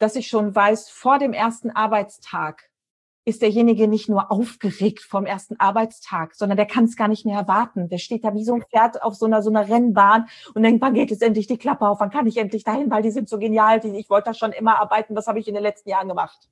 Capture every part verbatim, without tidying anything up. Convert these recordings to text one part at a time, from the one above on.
dass ich schon weiß, vor dem ersten Arbeitstag ist derjenige nicht nur aufgeregt vom ersten Arbeitstag, sondern der kann es gar nicht mehr erwarten. Der steht da wie so ein Pferd auf so einer so einer Rennbahn und denkt, wann geht jetzt endlich die Klappe auf, wann kann ich endlich dahin, weil die sind so genial, die, ich wollte da schon immer arbeiten, was habe ich in den letzten Jahren gemacht?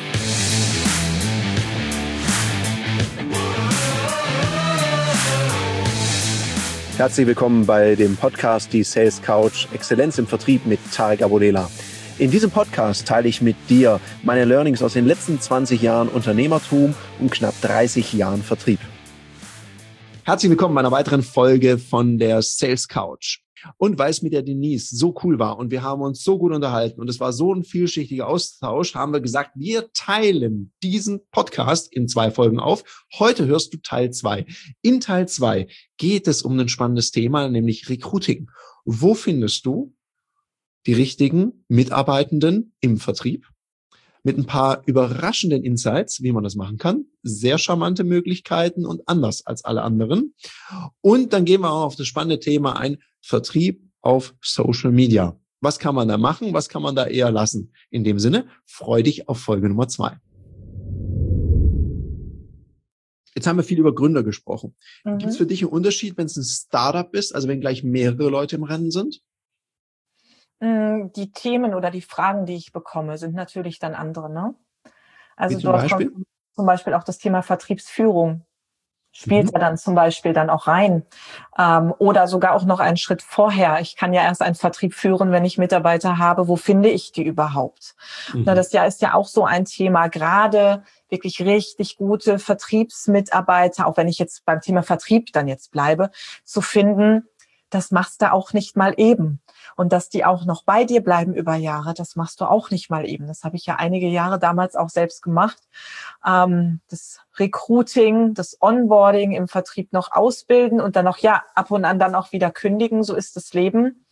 Herzlich willkommen bei dem Podcast Die Sales Couch Exzellenz im Vertrieb mit Tarek Abodela. In diesem Podcast teile ich mit dir meine Learnings aus den letzten zwanzig Jahren Unternehmertum und knapp dreißig Jahren Vertrieb. Herzlich willkommen bei einer weiteren Folge von der Sales Couch. Und weil es mit der Denise so cool war und wir haben uns so gut unterhalten und es war so ein vielschichtiger Austausch, haben wir gesagt, wir teilen diesen Podcast in zwei Folgen auf. Heute hörst du Teil zwei. In Teil zwei geht es um ein spannendes Thema, nämlich Recruiting. Wo findest du die richtigen Mitarbeitenden im Vertrieb? Mit ein paar überraschenden Insights, wie man das machen kann. Sehr charmante Möglichkeiten und anders als alle anderen. Und dann gehen wir auch auf das spannende Thema ein, Vertrieb auf Social Media. Was kann man da machen? Was kann man da eher lassen? In dem Sinne, freu dich auf Folge Nummer zwei. Jetzt haben wir viel über Gründer gesprochen. Mhm. Gibt es für dich einen Unterschied, wenn es ein Startup ist, also wenn gleich mehrere Leute im Rennen sind? Die Themen oder die Fragen, die ich bekomme, sind natürlich dann andere, ne? Also Wie zum dort Beispiel? kommt zum Beispiel auch das Thema Vertriebsführung spielt mhm. ja dann zum Beispiel dann auch rein. Ähm, oder sogar auch noch einen Schritt vorher. Ich kann ja erst einen Vertrieb führen, wenn ich Mitarbeiter habe. Wo finde ich die überhaupt? Mhm. Na, das ja ist ja auch so ein Thema. Gerade wirklich richtig gute Vertriebsmitarbeiter, auch wenn ich jetzt beim Thema Vertrieb dann jetzt bleibe, zu finden, das machst du auch nicht mal eben. Und dass die auch noch bei dir bleiben über Jahre, das machst du auch nicht mal eben. Das habe ich ja einige Jahre damals auch selbst gemacht. Ähm, das Recruiting, das Onboarding im Vertrieb noch ausbilden und dann noch, ja, ab und an dann auch wieder kündigen. So ist das Leben.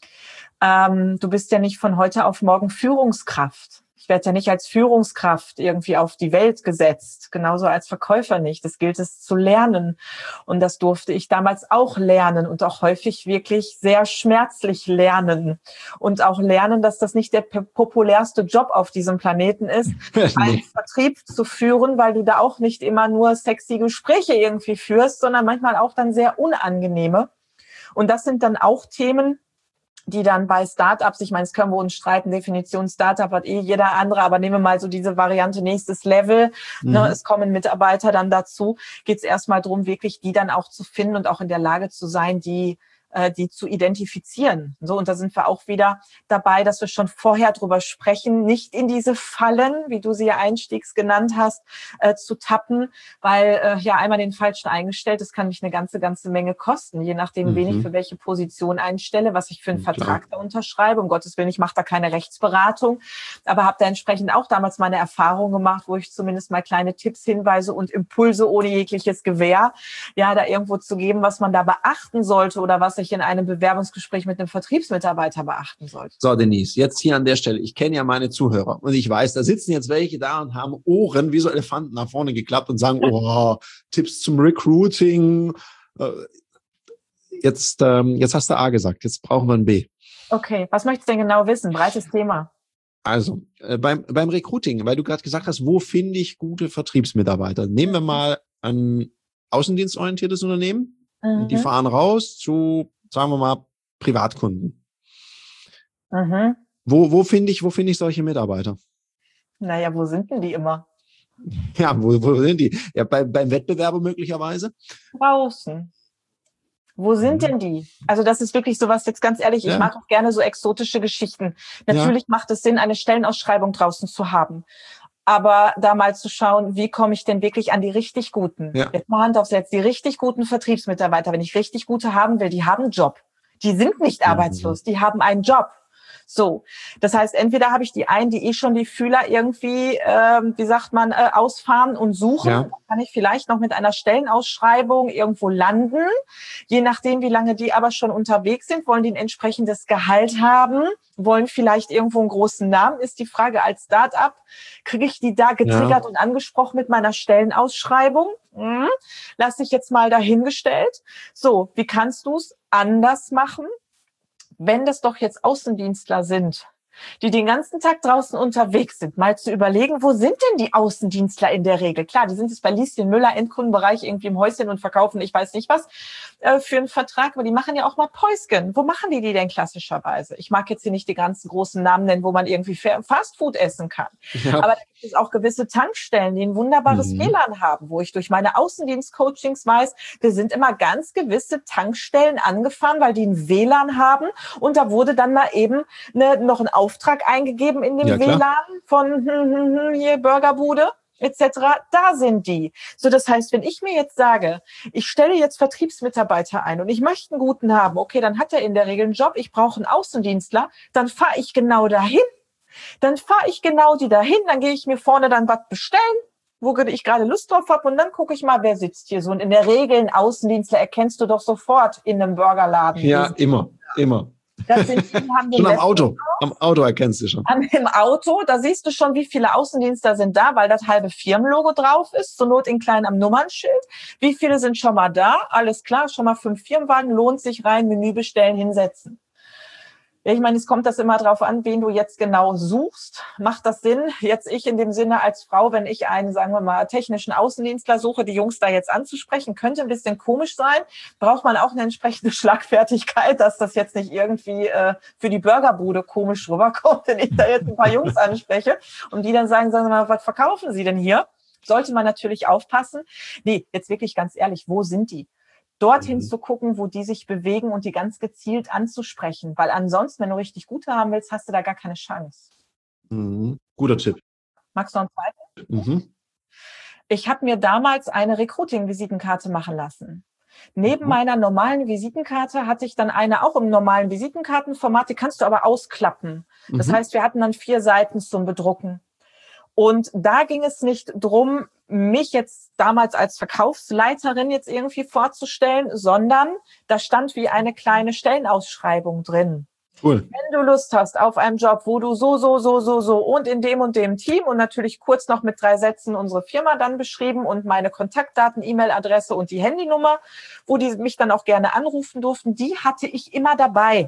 Ähm, du bist ja nicht von heute auf morgen Führungskraft. Ich werde ja nicht als Führungskraft irgendwie auf die Welt gesetzt, genauso als Verkäufer nicht. Das gilt es zu lernen. Und das durfte ich damals auch lernen und auch häufig wirklich sehr schmerzlich lernen. Und auch lernen, dass das nicht der populärste Job auf diesem Planeten ist, einen Vertrieb zu führen, weil du da auch nicht immer nur sexy Gespräche irgendwie führst, sondern manchmal auch dann sehr unangenehme. Und das sind dann auch Themen, die dann bei Startups, ich meine, es können wir uns streiten, Definition Startup hat eh jeder andere, aber nehmen wir mal so diese Variante nächstes Level, mhm. ne, es kommen Mitarbeiter dann dazu, geht es erstmal darum, wirklich die dann auch zu finden und auch in der Lage zu sein, die die zu identifizieren. So, und da sind wir auch wieder dabei, dass wir schon vorher drüber sprechen, nicht in diese Fallen, wie du sie ja einstiegs genannt hast, äh, zu tappen, weil äh, ja einmal den falschen eingestellt, das kann mich eine ganze, ganze Menge kosten, je nachdem, mhm. wen ich für welche Position einstelle, was ich für einen ja, Vertrag da unterschreibe. Um Gottes Willen, ich mache da keine Rechtsberatung, aber habe da entsprechend auch damals meine Erfahrung gemacht, wo ich zumindest mal kleine Tipps, Hinweise und Impulse ohne jegliches Gewähr, ja, da irgendwo zu geben, was man da beachten sollte oder was ich in einem Bewerbungsgespräch mit einem Vertriebsmitarbeiter beachten sollte. So, Denise, jetzt hier an der Stelle. Ich kenne ja meine Zuhörer und ich weiß, da sitzen jetzt welche da und haben Ohren wie so Elefanten nach vorne geklappt und sagen, oh, Tipps zum Recruiting. Jetzt, ähm, jetzt hast du A gesagt, jetzt brauchen wir ein B. Okay, was möchtest du denn genau wissen? Breites Thema. Also, äh, beim, beim Recruiting, weil du gerade gesagt hast, wo finde ich gute Vertriebsmitarbeiter? Nehmen wir mal ein außendienstorientiertes Unternehmen. Mhm. Die fahren raus zu, sagen wir mal, Privatkunden. Mhm. Wo, wo finde ich, wo finde ich solche Mitarbeiter? Naja, wo sind denn die immer? Ja, wo, wo sind die? Ja, bei, beim Wettbewerber möglicherweise? Draußen. Wo sind mhm. denn die? Also das ist wirklich sowas, jetzt ganz ehrlich, ja. Ich mag auch gerne so exotische Geschichten. Natürlich ja. macht es Sinn, eine Stellenausschreibung draußen zu haben. Aber da mal zu schauen, wie komme ich denn wirklich an die richtig guten? Ja. Jetzt mal Hand aufs Herz, die richtig guten Vertriebsmitarbeiter, wenn ich richtig gute haben will, die haben einen Job. Die sind nicht mhm. arbeitslos, die haben einen Job. So, das heißt, entweder habe ich die einen, die eh schon die Fühler irgendwie, ähm, wie sagt man, äh, ausfahren und suchen. Ja. Dann kann ich vielleicht noch mit einer Stellenausschreibung irgendwo landen. Je nachdem, wie lange die aber schon unterwegs sind, wollen die ein entsprechendes Gehalt haben, wollen vielleicht irgendwo einen großen Namen. Ist die Frage als Start-up, kriege ich die da getriggert ja. und angesprochen mit meiner Stellenausschreibung? Hm, lass dich jetzt mal dahingestellt. So, wie kannst du es anders machen? Wenn das doch jetzt Außendienstler sind, die den ganzen Tag draußen unterwegs sind, mal zu überlegen, wo sind denn die Außendienstler in der Regel? Klar, die sind jetzt bei Lieschen Müller Endkundenbereich irgendwie im Häuschen und verkaufen, ich weiß nicht was, äh, für einen Vertrag, aber die machen ja auch mal Päuschen. Wo machen die die denn klassischerweise? Ich mag jetzt hier nicht die ganzen großen Namen nennen, wo man irgendwie Fastfood essen kann. Ja. Aber da gibt es auch gewisse Tankstellen, die ein wunderbares mhm. W L A N haben, wo ich durch meine Außendienst-Coachings weiß, wir sind immer ganz gewisse Tankstellen angefahren, weil die ein W L A N haben und da wurde dann mal eben eine, noch ein Auftrag eingegeben in dem ja, W L A N von hm, hm, hm, hier Burgerbude et cetera. Da sind die. So, das heißt, wenn ich mir jetzt sage, ich stelle jetzt Vertriebsmitarbeiter ein und ich möchte einen guten haben, okay, dann hat er in der Regel einen Job, ich brauche einen Außendienstler, dann fahre ich genau dahin. Dann fahre ich genau die dahin, dann gehe ich mir vorne dann was bestellen, wo ich gerade Lust drauf habe und dann gucke ich mal, wer sitzt hier so. Und in der Regel einen Außendienstler erkennst du doch sofort in einem Burgerladen. Ja, immer, immer. Das sind, die haben schon am Auto. Am Auto erkennst du schon. Am, Im Auto, da siehst du schon, wie viele Außendienstler sind da, weil das halbe Firmenlogo drauf ist, zur Not in klein am Nummernschild. Wie viele sind schon mal da? Alles klar, schon mal fünf Firmenwagen, lohnt sich rein, Menü bestellen, hinsetzen. Ja, ich meine, es kommt das immer drauf an, wen du jetzt genau suchst. Macht das Sinn? Jetzt ich in dem Sinne als Frau, wenn ich einen, sagen wir mal, technischen Außendienstler suche, die Jungs da jetzt anzusprechen, könnte ein bisschen komisch sein. Braucht man auch eine entsprechende Schlagfertigkeit, dass das jetzt nicht irgendwie äh, für die Burgerbude komisch rüberkommt, wenn ich da jetzt ein paar Jungs anspreche und die dann sagen, sagen Sie mal, was verkaufen Sie denn hier? Sollte man natürlich aufpassen. Nee, jetzt wirklich ganz ehrlich, wo sind die? Dorthin mhm. zu gucken, wo die sich bewegen und die ganz gezielt anzusprechen. Weil ansonsten, wenn du richtig gute haben willst, hast du da gar keine Chance. Mhm. Guter Tipp. Magst du noch einen zweiten? Mhm. Ich habe mir damals eine Recruiting-Visitenkarte machen lassen. Neben mhm. meiner normalen Visitenkarte hatte ich dann eine auch im normalen Visitenkartenformat. Die kannst du aber ausklappen. Das mhm. heißt, wir hatten dann vier Seiten zum Bedrucken. Und da ging es nicht drum, mich jetzt damals als Verkaufsleiterin jetzt irgendwie vorzustellen, sondern da stand wie eine kleine Stellenausschreibung drin. Cool. Wenn du Lust hast auf einen Job, wo du so, so, so, so, so und in dem und dem Team und natürlich kurz noch mit drei Sätzen unsere Firma dann beschrieben und meine Kontaktdaten, E-Mail-Adresse und die Handynummer, wo die mich dann auch gerne anrufen durften, die hatte ich immer dabei.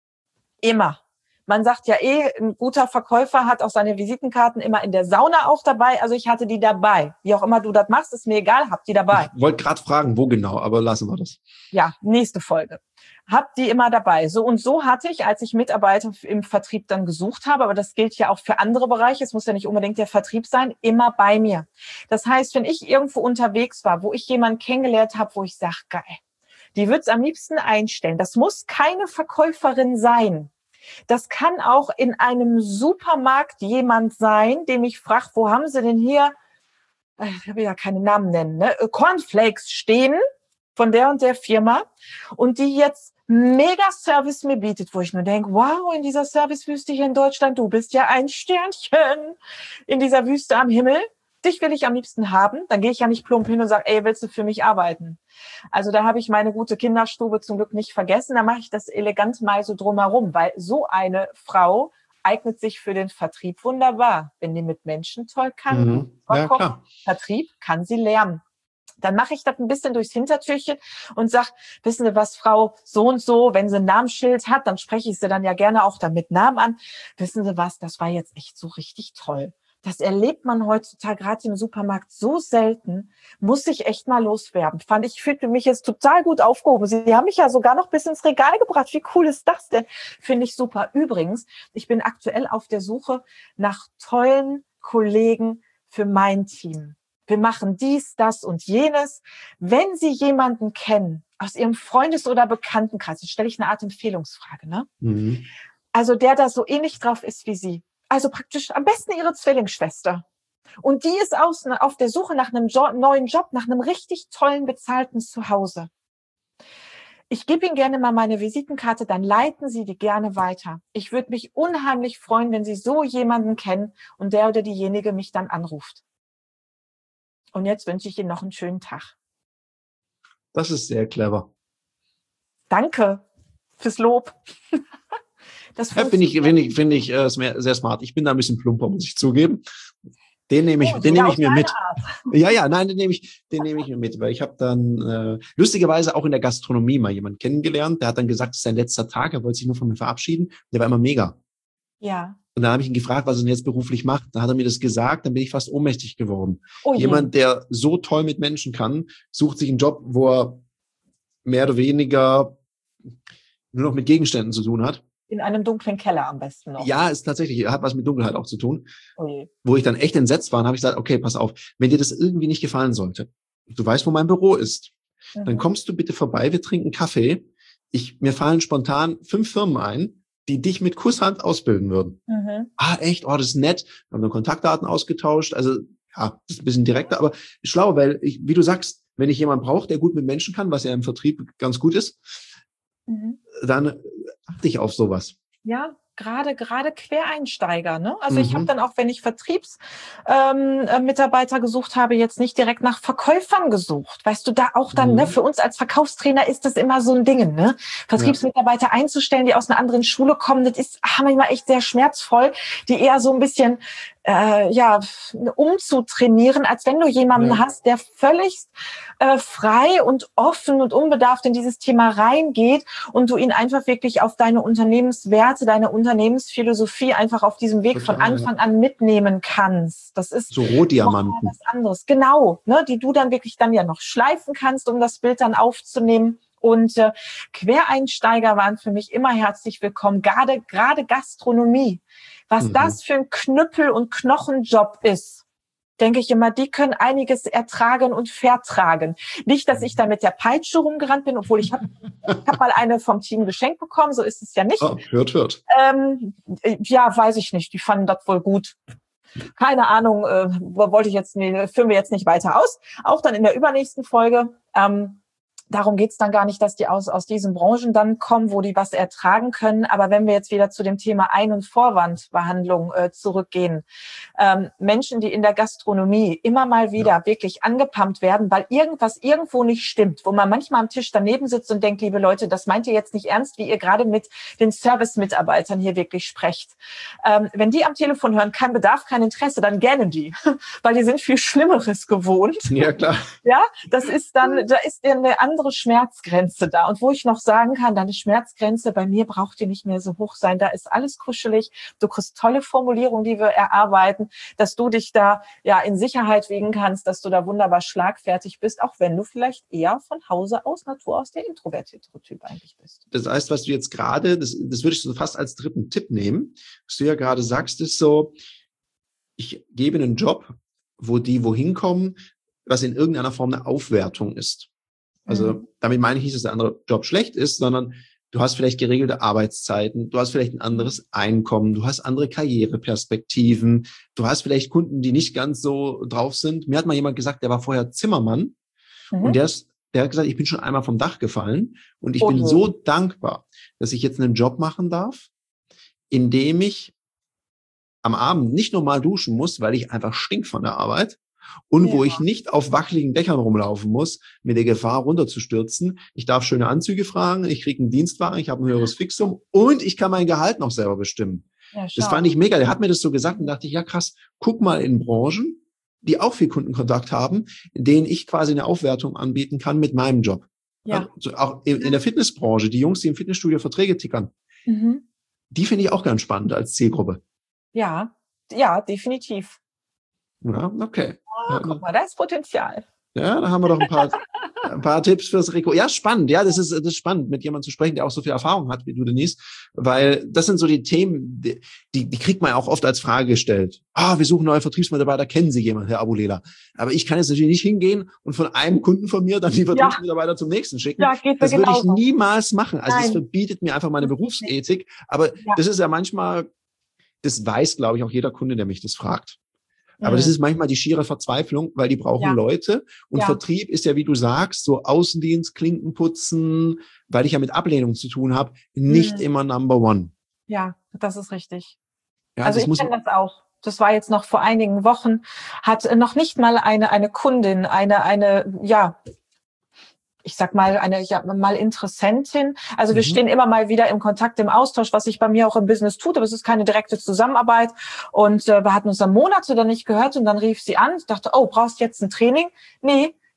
Immer. Man sagt ja eh, ein guter Verkäufer hat auch seine Visitenkarten immer in der Sauna auch dabei. Also ich hatte die dabei. Wie auch immer du das machst, ist mir egal, hab die dabei. Ich wollte gerade fragen, wo genau, aber lassen wir das. Ja, nächste Folge. Hab die immer dabei. So und so hatte ich, als ich Mitarbeiter im Vertrieb dann gesucht habe, aber das gilt ja auch für andere Bereiche, es muss ja nicht unbedingt der Vertrieb sein, immer bei mir. Das heißt, wenn ich irgendwo unterwegs war, wo ich jemanden kennengelernt habe, wo ich sage, geil, die wird's am liebsten einstellen. Das muss keine Verkäuferin sein. Das kann auch in einem Supermarkt jemand sein, dem ich frage, wo haben Sie denn hier, ich will ja keine Namen nennen, ne, Cornflakes stehen von der und der Firma und die jetzt mega Service mir bietet, wo ich mir denke, wow, in dieser Servicewüste hier in Deutschland, du bist ja ein Sternchen in dieser Wüste am Himmel. Dich will ich am liebsten haben. Dann gehe ich ja nicht plump hin und sage, ey, willst du für mich arbeiten? Also da habe ich meine gute Kinderstube zum Glück nicht vergessen. Da mache ich das elegant mal so drumherum, weil so eine Frau eignet sich für den Vertrieb wunderbar. Wenn die mit Menschen toll kann, mhm. ja, klar. Vertrieb kann sie lernen. Dann mache ich das ein bisschen durchs Hintertürchen und sag, wissen Sie was, Frau so und so, wenn sie ein Namensschild hat, dann spreche ich sie dann ja gerne auch dann mit Namen an. Wissen Sie was, das war jetzt echt so richtig toll. Das erlebt man heutzutage gerade im Supermarkt so selten, muss ich echt mal loswerden. Fand ich, fühlte mich jetzt total gut aufgehoben. Sie haben mich ja sogar noch bis ins Regal gebracht. Wie cool ist das denn? Finde ich super. Übrigens, ich bin aktuell auf der Suche nach tollen Kollegen für mein Team. Wir machen dies, das und jenes. Wenn Sie jemanden kennen aus Ihrem Freundes- oder Bekanntenkreis, dann stelle ich eine Art Empfehlungsfrage, ne? Mhm. Also der da so ähnlich drauf ist wie Sie. Also praktisch am besten Ihre Zwillingsschwester. Und die ist aus, auf der Suche nach einem jo- neuen Job, nach einem richtig tollen, bezahlten Zuhause. Ich gebe Ihnen gerne mal meine Visitenkarte, dann leiten Sie die gerne weiter. Ich würde mich unheimlich freuen, wenn Sie so jemanden kennen und der oder diejenige mich dann anruft. Und jetzt wünsche ich Ihnen noch einen schönen Tag. Das ist sehr clever. Danke fürs Lob. Das ja, finde ich, finde ich, finde ich äh, sehr smart. Ich bin da ein bisschen plumper, muss ich zugeben. Den nehme ich, oh, den nehme ich mir mit. Art. Ja, ja, nein, den nehme ich, den nehme ich mir mit, weil ich habe dann äh, lustigerweise auch in der Gastronomie mal jemanden kennengelernt. Der hat dann gesagt, es ist sein letzter Tag, er wollte sich nur von mir verabschieden. Der war immer mega. Ja. Und dann habe ich ihn gefragt, was er denn jetzt beruflich macht. Dann hat er mir das gesagt, dann bin ich fast ohnmächtig geworden. Oh Jemand, der so toll mit Menschen kann, sucht sich einen Job, wo er mehr oder weniger nur noch mit Gegenständen zu tun hat. In einem dunklen Keller am besten noch. Ja, ist tatsächlich, hat was mit Dunkelheit auch zu tun. Oh je. Wo ich dann echt entsetzt war, habe ich gesagt, okay, pass auf, wenn dir das irgendwie nicht gefallen sollte, du weißt, wo mein Büro ist, mhm. dann kommst du bitte vorbei, wir trinken Kaffee. Ich, mir fallen spontan fünf Firmen ein, die dich mit Kusshand ausbilden würden. Mhm. Ah, echt? Oh, das ist nett. Wir haben dann Kontaktdaten ausgetauscht. Also, ja, das ist ein bisschen direkter, aber schlau, weil, ich, wie du sagst, wenn ich jemanden brauche, der gut mit Menschen kann, was ja im Vertrieb ganz gut ist, mhm. dann achte ich auf sowas. Ja, gerade gerade Quereinsteiger, ne? Also mhm. ich habe dann auch, wenn ich Vertriebsmitarbeiter ähm, gesucht habe, jetzt nicht direkt nach Verkäufern gesucht. Weißt du, da auch dann, mhm. ne, für uns als Verkaufstrainer ist das immer so ein Ding, ne? Vertriebsmitarbeiter ja. einzustellen, die aus einer anderen Schule kommen, das ist manchmal echt sehr schmerzvoll, die eher so ein bisschen äh, ja umzutrainieren, als wenn du jemanden ja. hast, der völlig äh, frei und offen und unbedarft in dieses Thema reingeht und du ihn einfach wirklich auf deine Unternehmenswerte, deine Unternehmensphilosophie einfach auf diesem Weg Total, von Anfang an mitnehmen kannst. Das ist so Rohdiamanten. Was anderes. Genau, ne, die du dann wirklich dann ja noch schleifen kannst, um das Bild dann aufzunehmen. Und äh, Quereinsteiger waren für mich immer herzlich willkommen. Gerade gerade Gastronomie. Was mhm. das für ein Knüppel- und Knochenjob ist, denke ich immer, die können einiges ertragen und vertragen. Nicht, dass ich da mit der Peitsche rumgerannt bin, obwohl ich habe ich hab mal eine vom Team geschenkt bekommen, so ist es ja nicht. Oh, hört, hört. Ähm, ja, weiß ich nicht, die fanden das wohl gut. Keine Ahnung, äh, wollte ich jetzt, nee, führen wir jetzt nicht weiter aus. Auch dann in der übernächsten Folge. Ähm, Darum geht's dann gar nicht, dass die aus, aus diesen Branchen dann kommen, wo die was ertragen können. Aber wenn wir jetzt wieder zu dem Thema Ein- und Vorwandbehandlung äh, zurückgehen, ähm, Menschen, die in der Gastronomie immer mal wieder ja. wirklich angepumpt werden, weil irgendwas irgendwo nicht stimmt, wo man manchmal am Tisch daneben sitzt und denkt, liebe Leute, das meint ihr jetzt nicht ernst, wie ihr gerade mit den Service-Mitarbeitern hier wirklich sprecht. Ähm, wenn die am Telefon hören, kein Bedarf, kein Interesse, dann gerne die, weil die sind viel Schlimmeres gewohnt. Ja, klar. Ja, das ist dann, da ist eine andere Schmerzgrenze da. Und wo ich noch sagen kann, deine Schmerzgrenze, bei mir braucht die nicht mehr so hoch sein. Da ist alles kuschelig. Du kriegst tolle Formulierungen, die wir erarbeiten, dass du dich da ja in Sicherheit wiegen kannst, dass du da wunderbar schlagfertig bist, auch wenn du vielleicht eher von Hause aus, Natur aus der introvertierte Typ eigentlich bist. Das heißt, was du jetzt gerade, das, das würde ich so fast als dritten Tipp nehmen, was du ja gerade sagst, ist so, ich gebe einen Job, wo die wohin kommen, was in irgendeiner Form eine Aufwertung ist. Also mhm. damit meine ich nicht, dass der andere Job schlecht ist, sondern du hast vielleicht geregelte Arbeitszeiten, du hast vielleicht ein anderes Einkommen, du hast andere Karriereperspektiven, du hast vielleicht Kunden, die nicht ganz so drauf sind. Mir hat mal jemand gesagt, der war vorher Zimmermann mhm. und der ist, der hat gesagt, ich bin schon einmal vom Dach gefallen und ich okay. bin so dankbar, dass ich jetzt einen Job machen darf, in dem ich am Abend nicht normal duschen muss, weil ich einfach stink von der Arbeit. Und ja. wo ich nicht auf wackeligen Dächern rumlaufen muss, mit der Gefahr runterzustürzen. Ich darf schöne Anzüge fragen, ich kriege einen Dienstwagen, ich habe ein höheres Fixum und ich kann mein Gehalt noch selber bestimmen. Ja, das fand ich mega. Der hat mir das so gesagt und dachte ich, ja krass, guck mal in Branchen, die auch viel Kundenkontakt haben, in denen ich quasi eine Aufwertung anbieten kann mit meinem Job. Ja. Also auch in, in der Fitnessbranche, die Jungs, die im Fitnessstudio Verträge tickern, mhm. die finde ich auch ganz spannend als Zielgruppe. Ja, ja, definitiv. Ja, okay. Oh, guck mal, da ist Potenzial. Ja, da haben wir doch ein paar, ein paar Tipps fürs Rekord. Ja, spannend. Ja, das ist, das ist spannend, mit jemandem zu sprechen, der auch so viel Erfahrung hat wie du, Denise. Weil das sind so die Themen, die, die kriegt man ja auch oft als Frage gestellt. Ah, wir suchen neue Vertriebsmitarbeiter, kennen Sie jemanden, Herr Abulela? Aber ich kann jetzt natürlich nicht hingehen und von einem Kunden von mir dann die Vertriebsmitarbeiter ja. zum nächsten schicken. Ja, geht das würde ich niemals machen. Also Nein. das verbietet mir einfach meine Berufsethik. Aber ja. das ist ja manchmal, das weiß, glaube ich, auch jeder Kunde, der mich das fragt. Aber das ist manchmal die schiere Verzweiflung, weil die brauchen ja. Leute. Und ja. Vertrieb ist ja, wie du sagst, so Außendienst, Klinken putzen, weil ich ja mit Ablehnung zu tun habe, nicht mhm. immer Number One. Ja, das ist richtig. Ja, also ich kenne das auch. Das war jetzt noch vor einigen Wochen, hat noch nicht mal eine eine Kundin, eine eine ja ich sag mal, eine ja, mal Interessentin. Also wir mhm. stehen immer mal wieder im Kontakt, im Austausch, was sich bei mir auch im Business tut, aber es ist keine direkte Zusammenarbeit. Und äh, wir hatten uns dann Monate dann nicht gehört und dann rief sie an. Ich dachte, oh, brauchst du jetzt ein Training? Nee,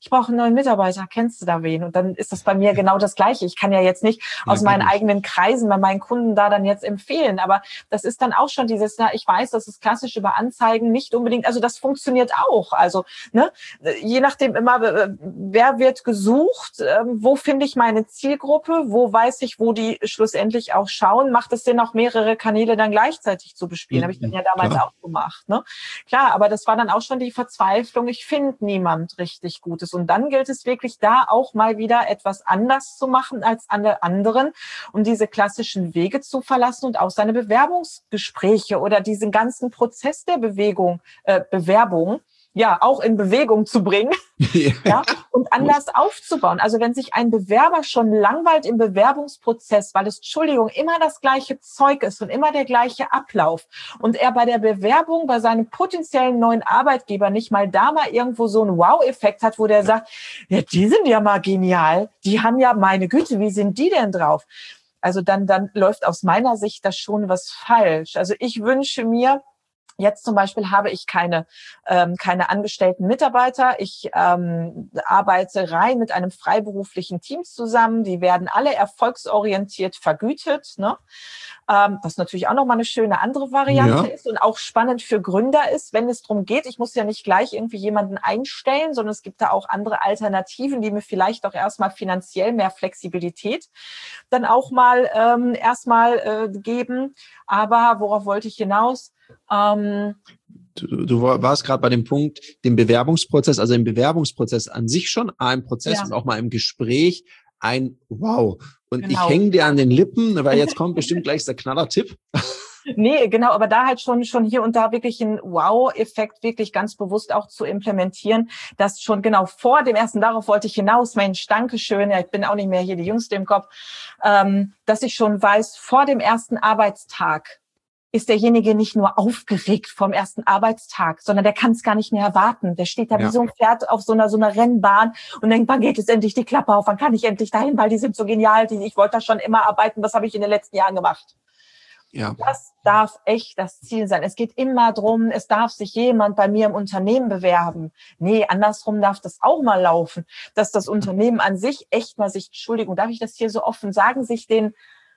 ich brauche einen neuen Mitarbeiter, kennst du da wen? Und dann ist das bei mir genau das Gleiche. Ich kann ja jetzt nicht ja, aus meinen eigenen Kreisen bei meinen Kunden da dann jetzt empfehlen, aber das ist dann auch schon dieses, na, ich weiß, das ist klassisch über Anzeigen nicht unbedingt, also das funktioniert auch. Also ne, je nachdem immer, wer wird gesucht, wo finde ich meine Zielgruppe, wo weiß ich, wo die schlussendlich auch schauen, macht es Sinn, auch mehrere Kanäle dann gleichzeitig zu bespielen. Ja, habe ich dann ja damals klar. auch gemacht. Ne? Klar, aber das war dann auch schon die Verzweiflung, ich finde niemand richtig Gutes. Und dann gilt es wirklich da auch mal wieder etwas anders zu machen als alle anderen, um diese klassischen Wege zu verlassen und auch seine Bewerbungsgespräche oder diesen ganzen Prozess der Bewegung, äh, Bewerbung, ja, auch in Bewegung zu bringen, ja. ja, und anders aufzubauen. Also wenn sich ein Bewerber schon langweilt im Bewerbungsprozess, weil es, Entschuldigung, immer das gleiche Zeug ist und immer der gleiche Ablauf und er bei der Bewerbung bei seinem potenziellen neuen Arbeitgeber nicht mal da mal irgendwo so einen Wow-Effekt hat, wo der sagt, ja, die sind ja mal genial, die haben ja, meine Güte, wie sind die denn drauf? Also dann, dann läuft aus meiner Sicht das schon was falsch. Also ich wünsche mir, jetzt zum Beispiel habe ich keine ähm, keine angestellten Mitarbeiter. Ich ähm, arbeite rein mit einem freiberuflichen Team zusammen. Die werden alle erfolgsorientiert vergütet, ne? Ähm, was natürlich auch nochmal eine schöne andere Variante ja. ist und auch spannend für Gründer ist, wenn es darum geht. Ich muss ja nicht gleich irgendwie jemanden einstellen, sondern es gibt da auch andere Alternativen, die mir vielleicht auch erstmal finanziell mehr Flexibilität dann auch mal ähm, erstmal äh, geben. Aber worauf wollte ich hinaus? Ähm, du, du warst gerade bei dem Punkt, den Bewerbungsprozess, also im Bewerbungsprozess an sich schon ein Prozess ja. und auch mal im Gespräch ein Wow. Und genau. ich hänge dir an den Lippen, weil jetzt kommt bestimmt gleich der Knaller-Tipp. Nee, genau, aber da halt schon schon hier und da wirklich einen Wow-Effekt wirklich ganz bewusst auch zu implementieren, dass schon genau vor dem ersten, darauf wollte ich hinaus, Mensch, Dankeschön, ja, ich bin auch nicht mehr hier die Jüngste im Kopf, ähm, dass ich schon weiß, vor dem ersten Arbeitstag ist derjenige nicht nur aufgeregt vom ersten Arbeitstag, sondern der kann es gar nicht mehr erwarten. Der steht da ja. wie so ein Pferd auf so einer so einer Rennbahn und denkt, wann geht es endlich die Klappe auf, wann kann ich endlich dahin, weil die sind so genial, die, ich wollte da schon immer arbeiten, was habe ich in den letzten Jahren gemacht? Ja. Das darf echt das Ziel sein. Es geht immer drum, es darf sich jemand bei mir im Unternehmen bewerben. Nee, andersrum darf das auch mal laufen, dass das Unternehmen an sich echt mal sich, Entschuldigung, darf ich das hier so offen sagen, sich den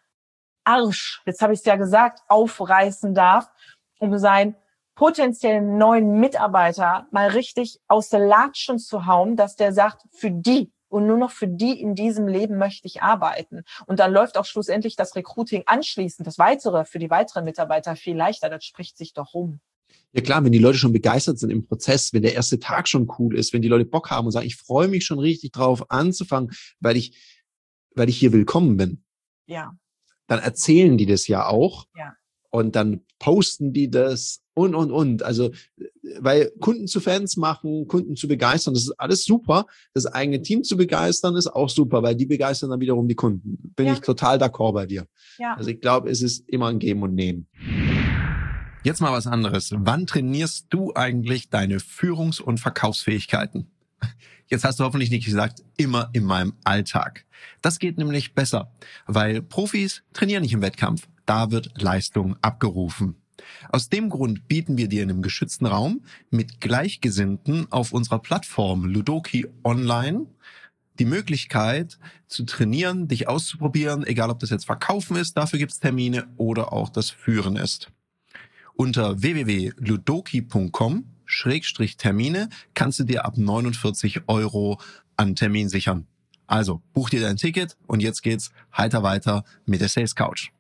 Arsch, jetzt habe ich es ja gesagt, aufreißen darf, um seinen potenziellen neuen Mitarbeiter mal richtig aus der Latschen zu hauen, dass der sagt, für die und nur noch für die in diesem Leben möchte ich arbeiten. Und dann läuft auch schlussendlich das Recruiting anschließend, das Weitere für die weiteren Mitarbeiter viel leichter. Das spricht sich doch rum. Ja klar, wenn die Leute schon begeistert sind im Prozess, wenn der erste Tag schon cool ist, wenn die Leute Bock haben und sagen, ich freue mich schon richtig drauf anzufangen, weil ich, weil ich hier willkommen bin. Ja. Dann erzählen die das ja auch ja. und dann posten die das und, und, und. Also, weil Kunden zu Fans machen, Kunden zu begeistern, das ist alles super. Das eigene Team zu begeistern ist auch super, weil die begeistern dann wiederum die Kunden. Bin ja. ich total d'accord bei dir. Ja. Also ich glaube, es ist immer ein Geben und Nehmen. Jetzt mal was anderes. Wann trainierst du eigentlich deine Führungs- und Verkaufsfähigkeiten? Jetzt hast du hoffentlich nicht gesagt, immer in meinem Alltag. Das geht nämlich besser, weil Profis trainieren nicht im Wettkampf. Da wird Leistung abgerufen. Aus dem Grund bieten wir dir in einem geschützten Raum mit Gleichgesinnten auf unserer Plattform Ludoki Online die Möglichkeit zu trainieren, dich auszuprobieren, egal ob das jetzt Verkaufen ist, dafür gibt's Termine, oder auch das Führen ist. Unter w w w punkt ludoki punkt com Schrägstrich Termine kannst du dir ab neunundvierzig Euro an Termin sichern. Also buch dir dein Ticket und jetzt geht's heiter weiter mit der Sales Couch.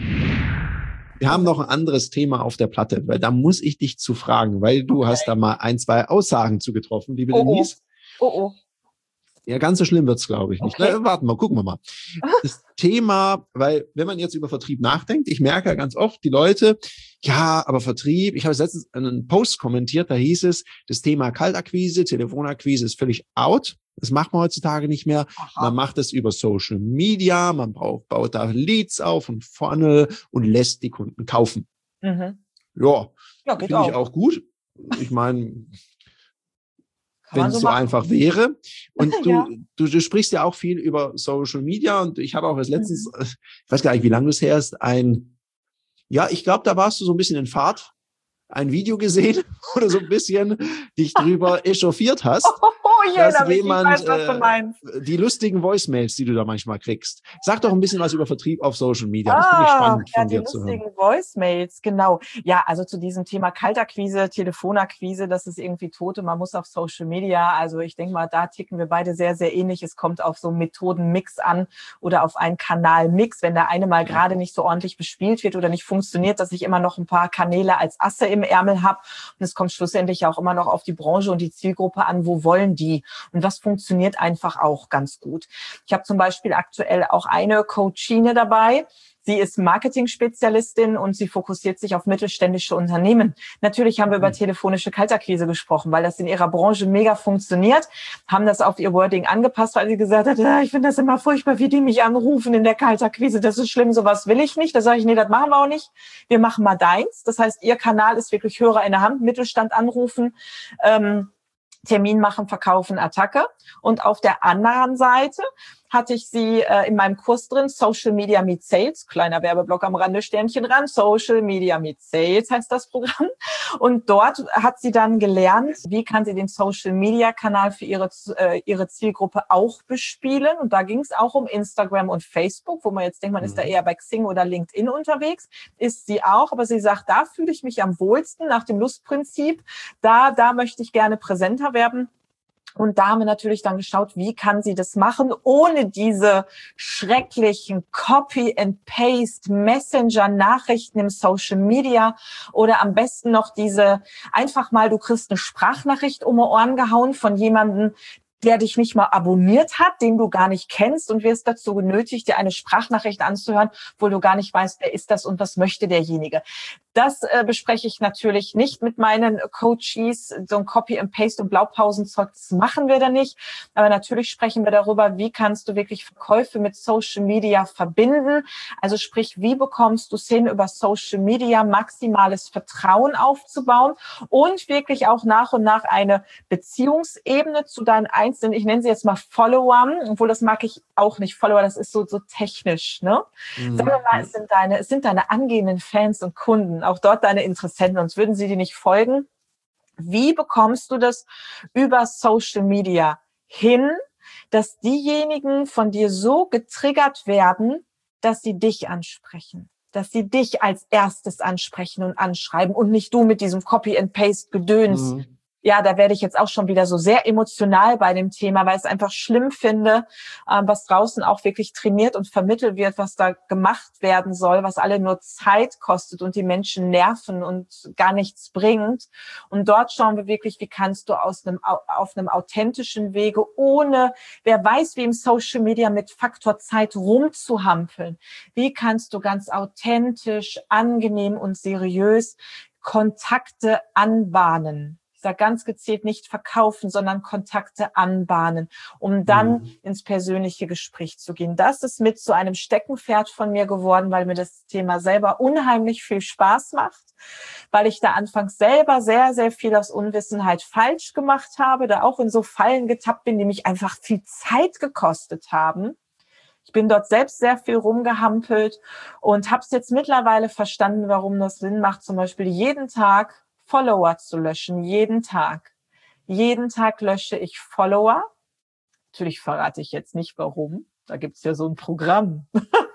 Wir haben noch ein anderes Thema auf der Platte, weil da muss ich dich zu fragen, weil du okay. hast da mal ein, zwei Aussagen zu getroffen, liebe oh, Denise. Oh, oh. Ja, ganz so schlimm wird's, glaube ich, nicht. Okay. Na, warten wir, gucken wir mal. Das Thema, weil wenn man jetzt über Vertrieb nachdenkt, ich merke ja ganz oft, die Leute, ja, aber Vertrieb, ich habe letztens einen Post kommentiert, da hieß es, das Thema Kaltakquise, Telefonakquise ist völlig out. Das macht man heutzutage nicht mehr. Aha. Man macht es über Social Media, man braucht, baut da Leads auf und Funnel und lässt die Kunden kaufen. Mhm. Ja, ja finde ich auch gut. Ich meine, wenn es so, so einfach wäre. Und du, ja. du, du sprichst ja auch viel über Social Media und ich habe auch erst letztens, mhm. ich weiß gar nicht, wie lange du es her ist, ein, ja, ich glaube, da warst du so ein bisschen in Fahrt, ein Video gesehen oder so ein bisschen dich drüber echauffiert hast. Oh, ich dass erinnere mich, jemand, ich weiß, was du meinst. Äh, die lustigen Voicemails, die du da manchmal kriegst. Sag doch ein bisschen was über Vertrieb auf Social Media. Das finde ich spannend ja, von die dir zu hören. lustigen Voicemails, genau. Ja, also zu diesem Thema Kaltakquise, Telefonakquise, das ist irgendwie tot und man muss auf Social Media. Also ich denke mal, da ticken wir beide sehr, sehr ähnlich. Es kommt auf so einen Methodenmix an oder auf einen Kanalmix. Wenn der eine mal ja. gerade nicht so ordentlich bespielt wird oder nicht funktioniert, dass ich immer noch ein paar Kanäle als Asse im Ärmel habe. Und es kommt schlussendlich auch immer noch auf die Branche und die Zielgruppe an. Wo wollen die? Und was funktioniert einfach auch ganz gut. Ich habe zum Beispiel aktuell auch eine Coachine dabei. Sie ist Marketing-Spezialistin und sie fokussiert sich auf mittelständische Unternehmen. Natürlich haben wir über telefonische Kaltakquise gesprochen, weil das in ihrer Branche mega funktioniert, haben das auf ihr Wording angepasst, weil sie gesagt hat, ja, ich finde das immer furchtbar, wie die mich anrufen in der Kaltakquise. Das ist schlimm, sowas will ich nicht. Da sage ich, nee, das machen wir auch nicht. Wir machen mal deins. Das heißt, ihr Kanal ist wirklich Hörer in der Hand, Mittelstand anrufen, ähm, Termin machen, verkaufen, Attacke. Und auf der anderen Seite hatte ich sie äh, in meinem Kurs drin, Social Media Meets Sales, kleiner Werbeblock am Rande, Sternchen ran, Social Media Meets Sales heißt das Programm. Und dort hat sie dann gelernt, wie kann sie den Social Media Kanal für ihre äh, ihre Zielgruppe auch bespielen. Und da ging es auch um Instagram und Facebook, wo man jetzt denkt, man ist da eher bei Xing oder LinkedIn unterwegs. Ist sie auch, aber sie sagt, da fühle ich mich am wohlsten nach dem Lustprinzip. Da, da möchte ich gerne präsenter werden. Und da haben wir natürlich dann geschaut, wie kann sie das machen, ohne diese schrecklichen Copy-and-Paste-Messenger-Nachrichten im Social Media oder am besten noch diese, einfach mal, du kriegst eine Sprachnachricht um die Ohren gehauen von jemandem, der dich nicht mal abonniert hat, den du gar nicht kennst und wirst dazu genötigt, dir eine Sprachnachricht anzuhören, wo du gar nicht weißt, wer ist das und was möchte derjenige. Das äh, bespreche ich natürlich nicht mit meinen Coaches. So ein Copy-and-Paste und Blaupausenzeug, das machen wir da nicht. Aber natürlich sprechen wir darüber, wie kannst du wirklich Verkäufe mit Social Media verbinden. Also sprich, wie bekommst du es hin, über Social Media maximales Vertrauen aufzubauen und wirklich auch nach und nach eine Beziehungsebene zu deinen einzelnen, ich nenne sie jetzt mal Followern, obwohl das mag ich auch nicht, Follower, das ist so so technisch, ne? Mhm. Sagen wir mal, es sind deine, es sind deine angehenden Fans und Kunden, auch dort deine Interessenten, sonst würden sie dir nicht folgen. Wie bekommst du das über Social Media hin, dass diejenigen von dir so getriggert werden, dass sie dich ansprechen, dass sie dich als erstes ansprechen und anschreiben und nicht du mit diesem Copy-and-Paste-Gedöns. Mhm. Ja, da werde ich jetzt auch schon wieder so sehr emotional bei dem Thema, weil ich es einfach schlimm finde, was draußen auch wirklich trainiert und vermittelt wird, was da gemacht werden soll, was alle nur Zeit kostet und die Menschen nerven und gar nichts bringt. Und dort schauen wir wirklich, wie kannst du aus einem, auf einem authentischen Wege, ohne, wer weiß, wie im Social Media mit Faktor Zeit rumzuhampeln, wie kannst du ganz authentisch, angenehm und seriös Kontakte anbahnen. Ich sage ganz gezielt nicht verkaufen, sondern Kontakte anbahnen, um dann mhm. ins persönliche Gespräch zu gehen. Das ist mit zu einem Steckenpferd von mir geworden, weil mir das Thema selber unheimlich viel Spaß macht, weil ich da anfangs selber sehr, sehr viel aus Unwissenheit falsch gemacht habe, da auch in so Fallen getappt bin, die mich einfach viel Zeit gekostet haben. Ich bin dort selbst sehr viel rumgehampelt und habe es jetzt mittlerweile verstanden, warum das Sinn macht, zum Beispiel jeden Tag Follower zu löschen, jeden Tag. Jeden Tag lösche ich Follower. Natürlich verrate ich jetzt nicht, warum. Da gibt's ja so ein Programm.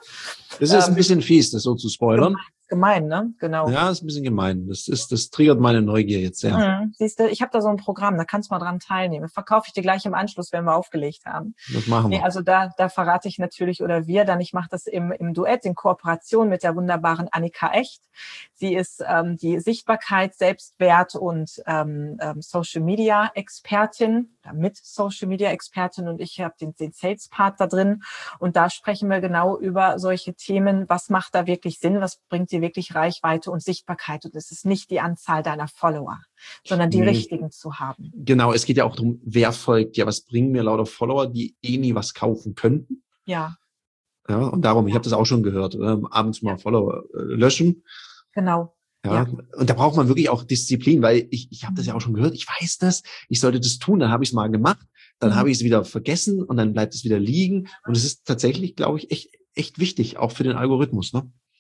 Das ist ein bisschen fies, das so zu spoilern. Gemein, ne? Genau. Ja, ist ein bisschen gemein. Das ist, das triggert meine Neugier jetzt sehr. Mhm. Siehst du, ich habe da so ein Programm, da kannst du mal dran teilnehmen. Verkaufe ich dir gleich im Anschluss, wenn wir aufgelegt haben. Das machen wir. Nee, also da, da verrate ich natürlich, oder wir dann, ich mache das im, im Duett, in Kooperation mit der wunderbaren Annika Echt. Sie ist ähm, die Sichtbarkeit, Selbstwert und ähm, ähm, Social Media Expertin, mit Social Media Expertin, und ich habe den, den Sales Part da drin. Und da sprechen wir genau über solche Themen. Was macht da wirklich Sinn? Was bringt dir wirklich Reichweite und Sichtbarkeit? Und es ist nicht die Anzahl deiner Follower, sondern die nee. richtigen zu haben. Genau, es geht ja auch darum, wer folgt. Ja, was bringen mir lauter Follower, die eh nie was kaufen könnten? Ja. Ja, und darum, ich habe das auch schon gehört, ähm, abends mal ja. Follower äh, löschen. Genau. Ja, ja, und da braucht man wirklich auch Disziplin, weil ich ich habe das ja auch schon gehört, ich weiß das, ich sollte das tun, dann habe ich es mal gemacht, dann mhm. habe ich es wieder vergessen und dann bleibt es wieder liegen. Und es ist tatsächlich, glaube ich, echt echt wichtig, auch für den Algorithmus, ne?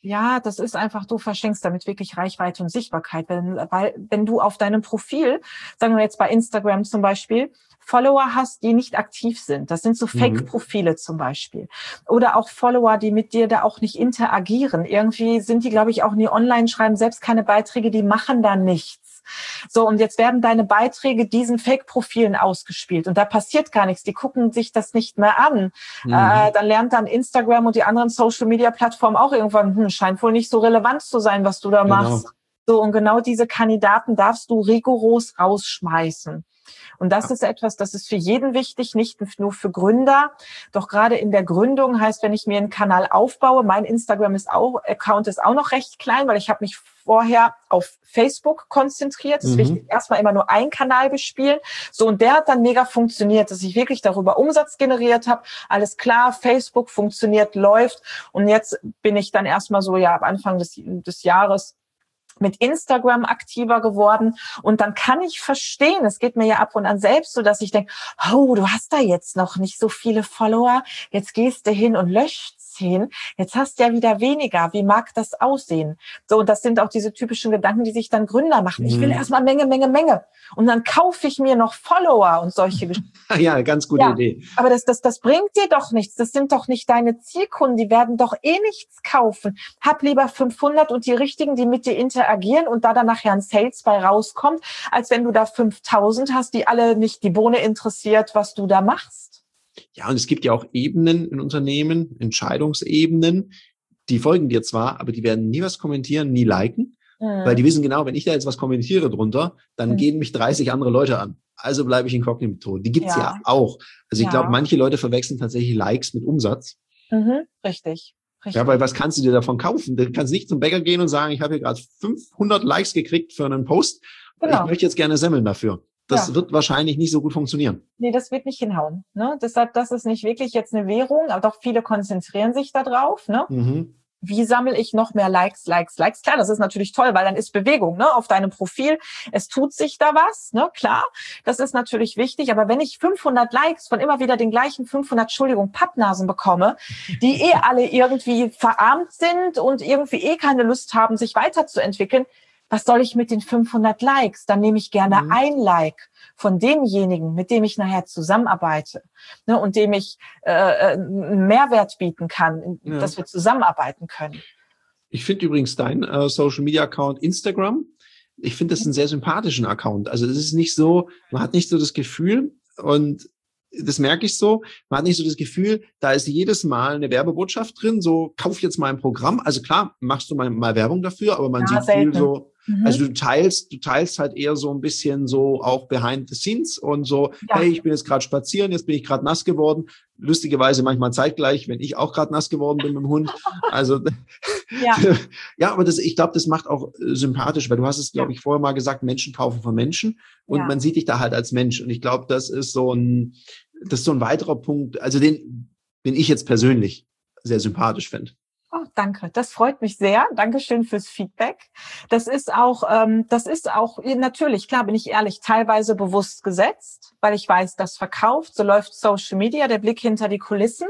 Ja, das ist einfach, du verschenkst damit wirklich Reichweite und Sichtbarkeit. Wenn, weil, wenn du auf deinem Profil, sagen wir jetzt bei Instagram zum Beispiel, Follower hast, die nicht aktiv sind. Das sind so Fake-Profile zum Beispiel. Oder auch Follower, die mit dir da auch nicht interagieren. Irgendwie sind die, glaube ich, auch nie online, schreiben selbst keine Beiträge, die machen da nichts. So, und jetzt werden deine Beiträge diesen Fake-Profilen ausgespielt und da passiert gar nichts. Die gucken sich das nicht mehr an. Mhm. Äh, dann lernt dann Instagram und die anderen Social-Media-Plattformen auch irgendwann, hm, scheint wohl nicht so relevant zu sein, was du da genau. machst. So, und genau diese Kandidaten darfst du rigoros rausschmeißen. Und das ist etwas, das ist für jeden wichtig, nicht nur für Gründer. Doch gerade in der Gründung heißt, wenn ich mir einen Kanal aufbaue, mein Instagram ist auch, Account ist auch noch recht klein, weil ich habe mich vorher auf Facebook konzentriert. Es ist mhm. wichtig, erstmal immer nur einen Kanal bespielen. So, und der hat dann mega funktioniert, dass ich wirklich darüber Umsatz generiert habe. Alles klar, Facebook funktioniert, läuft. Und jetzt bin ich dann erstmal so, ja, ab Anfang des, des Jahres mit Instagram aktiver geworden. Und dann kann ich verstehen, es geht mir ja ab und an selbst so, dass ich denke, oh, du hast da jetzt noch nicht so viele Follower, jetzt gehst du hin und löscht zehn, jetzt hast du ja wieder weniger, wie mag das aussehen? So, und das sind auch diese typischen Gedanken, die sich dann Gründer machen. Ich will Mhm. erstmal Menge, Menge, Menge. Und dann kaufe ich mir noch Follower und solche Geschichten. Ja, ganz gute Ja, Idee. aber das, das, das bringt dir doch nichts. Das sind doch nicht deine Zielkunden. Die werden doch eh nichts kaufen. Hab lieber fünfhundert und die richtigen, die mit dir interagieren und da dann nachher ein Sales bei rauskommt, als wenn du da fünftausend hast, die alle nicht die Bohne interessiert, was du da machst. Ja, und es gibt ja auch Ebenen in Unternehmen, Entscheidungsebenen, die folgen dir zwar, aber die werden nie was kommentieren, nie liken, mhm. weil die wissen genau, wenn ich da jetzt was kommentiere drunter, dann mhm. gehen mich dreißig andere Leute an. Also bleibe ich inkognito. Die gibt's ja, ja auch. Also ich ja. glaube, manche Leute verwechseln tatsächlich Likes mit Umsatz. Mhm. Richtig. Richtig. Ja, weil was kannst du dir davon kaufen? Du kannst nicht zum Bäcker gehen und sagen, ich habe hier gerade fünfhundert Likes gekriegt für einen Post. Genau. Ich möchte jetzt gerne Semmeln dafür. Das ja. wird wahrscheinlich nicht so gut funktionieren. Nee, das wird nicht hinhauen. Ne? Deshalb, das ist nicht wirklich jetzt eine Währung, aber doch viele konzentrieren sich da drauf. Ne? Mhm. Wie sammle ich noch mehr Likes, Likes, Likes? Klar, das ist natürlich toll, weil dann ist Bewegung, ne, auf deinem Profil. Es tut sich da was, ne, klar. Das ist natürlich wichtig. Aber wenn ich fünfhundert Likes von immer wieder den gleichen fünfhundert, Entschuldigung, Pappnasen bekomme, die eh alle irgendwie verarmt sind und irgendwie eh keine Lust haben, sich weiterzuentwickeln, was soll ich mit den fünfhundert Likes? Dann nehme ich gerne mhm. ein Like von demjenigen, mit dem ich nachher zusammenarbeite, ne, und dem ich äh, einen Mehrwert bieten kann, ja. dass wir zusammenarbeiten können. Ich finde übrigens dein äh, Social-Media-Account Instagram, ich finde das einen sehr sympathischen Account. Also es ist nicht so, man hat nicht so das Gefühl, und das merke ich so, man hat nicht so das Gefühl, da ist jedes Mal eine Werbebotschaft drin, so, kauf jetzt mal ein Programm. Also klar, machst du mal, mal Werbung dafür, aber man ja, sieht selten. viel so, mhm. also du teilst, du teilst halt eher so ein bisschen so auch behind the scenes und so, ja. hey, ich bin jetzt gerade spazieren, jetzt bin ich gerade nass geworden. Lustigerweise manchmal zeitgleich, wenn ich auch gerade nass geworden bin mit dem Hund. Also ja, ja, aber das, ich glaube, das macht auch äh, sympathisch, weil du hast es, glaube ich, vorher mal gesagt, Menschen kaufen von Menschen und ja. man sieht dich da halt als Mensch. Und ich glaube, das ist so ein, das ist so ein weiterer Punkt, also den, den ich jetzt persönlich sehr sympathisch finde. Oh, danke. Das freut mich sehr. Dankeschön fürs Feedback. Das ist auch, ähm, das ist auch natürlich, klar, bin ich ehrlich, teilweise bewusst gesetzt, weil ich weiß, das verkauft. So läuft Social Media, der Blick hinter die Kulissen.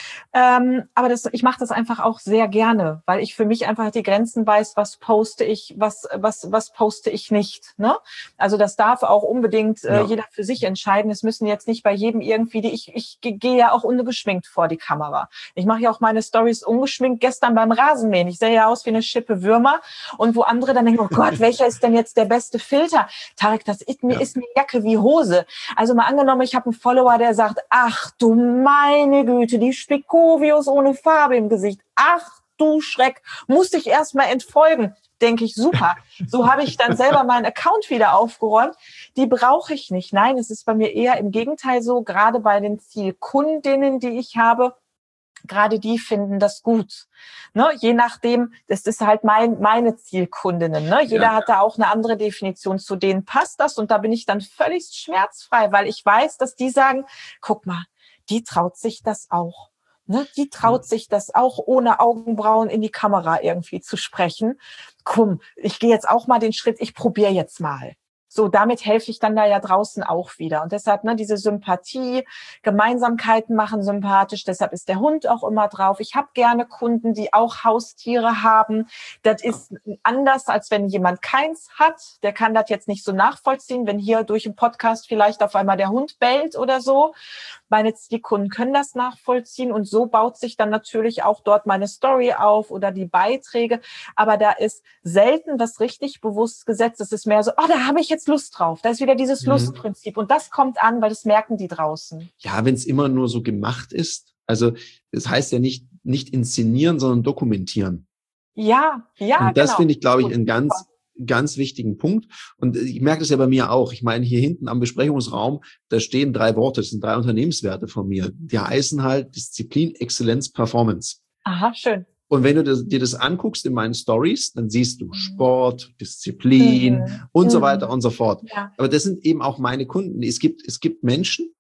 Ähm, aber das, ich mache das einfach auch sehr gerne, weil ich für mich einfach die Grenzen weiß, was poste ich, was, was, was poste ich nicht. Ne? Also das darf auch unbedingt äh, ja. jeder für sich entscheiden. Es müssen jetzt nicht bei jedem irgendwie, die, ich, ich gehe ja auch ungeschminkt vor die Kamera. Ich mache ja auch meine Stories ungeschminkt. Gestern beim Rasenmähen, ich sehe ja aus wie eine Schippe Würmer, und wo andere dann denken, oh Gott, welcher ist denn jetzt der beste Filter? Tarek, das ist mir, ja. ist mir Jacke wie Hose. Also mal angenommen, ich habe einen Follower, der sagt, ach du meine Güte, die Spikovius ohne Farbe im Gesicht. Ach du Schreck, musste ich erst mal entfolgen. Denke ich, super. So habe ich dann selber meinen Account wieder aufgeräumt. Die brauche ich nicht. Nein, es ist bei mir eher im Gegenteil so, gerade bei den Zielkundinnen, die ich habe, gerade die finden das gut. Ne? Je nachdem, das ist halt mein, meine Zielkundinnen. Ne? Jeder ja. hat da auch eine andere Definition. Zu denen passt das, und da bin ich dann völlig schmerzfrei, weil ich weiß, dass die sagen, guck mal, die traut sich das auch. Ne? Die traut ja. sich das auch, ohne Augenbrauen in die Kamera irgendwie zu sprechen. Komm, ich gehe jetzt auch mal den Schritt, ich probiere jetzt mal. So, damit helfe ich dann da ja draußen auch wieder. Und deshalb, ne, diese Sympathie, Gemeinsamkeiten machen sympathisch. Deshalb ist der Hund auch immer drauf. Ich habe gerne Kunden, die auch Haustiere haben. Das ist anders, als wenn jemand keins hat. Der kann das jetzt nicht so nachvollziehen, wenn hier durch den Podcast vielleicht auf einmal der Hund bellt oder so. Meine die-Kunden können das nachvollziehen. Und so baut sich dann natürlich auch dort meine Story auf oder die Beiträge. Aber da ist selten was richtig bewusst gesetzt. Es ist mehr so, oh, da habe ich jetzt Lust drauf. Da ist wieder dieses Mhm. Lustprinzip. Und das kommt an, weil das merken die draußen. Ja, wenn es immer nur so gemacht ist. Also das heißt ja nicht, nicht inszenieren, sondern dokumentieren. Ja, ja, Und das genau. finde ich, glaube ich, Gut, einen ganz, ganz wichtigen Punkt. Und ich merke das ja bei mir auch. Ich meine, hier hinten am Besprechungsraum, da stehen drei Worte, das sind drei Unternehmenswerte von mir. Die heißen halt Disziplin, Exzellenz, Performance. Aha, schön. Und wenn du das, dir das anguckst in meinen Stories, dann siehst du Sport, Disziplin Mhm. und so Mhm. weiter und so fort. Ja. Aber das sind eben auch meine Kunden. Es gibt, es gibt Menschen,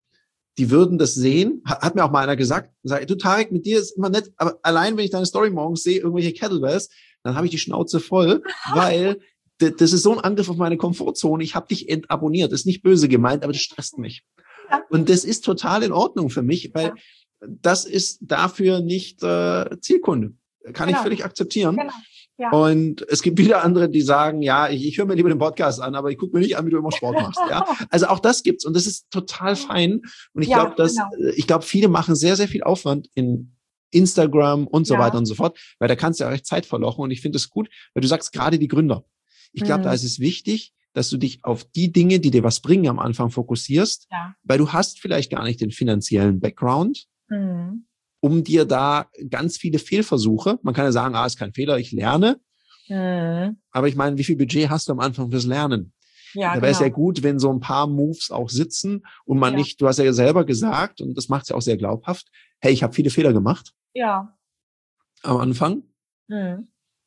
die würden das sehen. Hat, hat mir auch mal einer gesagt, sag, du Tarek, mit dir ist immer nett, aber allein wenn ich deine Story morgens sehe, irgendwelche Kettlebells, dann habe ich die Schnauze voll, weil d- das ist so ein Angriff auf meine Komfortzone. Ich habe dich entabonniert. Das ist nicht böse gemeint, aber das stresst mich. Ja. Und das ist total in Ordnung für mich, weil Ja. das ist dafür nicht äh, Zielkunde. Kann Genau. ich völlig akzeptieren. Genau. Ja. Und es gibt wieder andere, die sagen, ja, ich, ich höre mir lieber den Podcast an, aber ich gucke mir nicht an, wie du immer Sport machst. Ja, also auch das gibt's und das ist total fein. Und ich Ja, glaube, dass genau. ich glaube, viele machen sehr, sehr viel Aufwand in Instagram und so Ja. weiter und so fort, weil da kannst du ja recht Zeit verlochen. Und ich finde es gut, weil du sagst gerade die Gründer. Ich glaube, Mhm. da ist es wichtig, dass du dich auf die Dinge, die dir was bringen, am Anfang fokussierst, Ja. weil du hast vielleicht gar nicht den finanziellen Background, Mhm. um dir da ganz viele Fehlversuche. Man kann ja sagen, ah, ist kein Fehler, ich lerne. Mhm. Aber ich meine, wie viel Budget hast du am Anfang fürs Lernen? Ja, Da wäre es ja genau. gut, wenn so ein paar Moves auch sitzen und man Ja. nicht, du hast ja selber gesagt, und das macht es ja auch sehr glaubhaft, hey, ich habe viele Fehler gemacht Ja. am Anfang Mhm.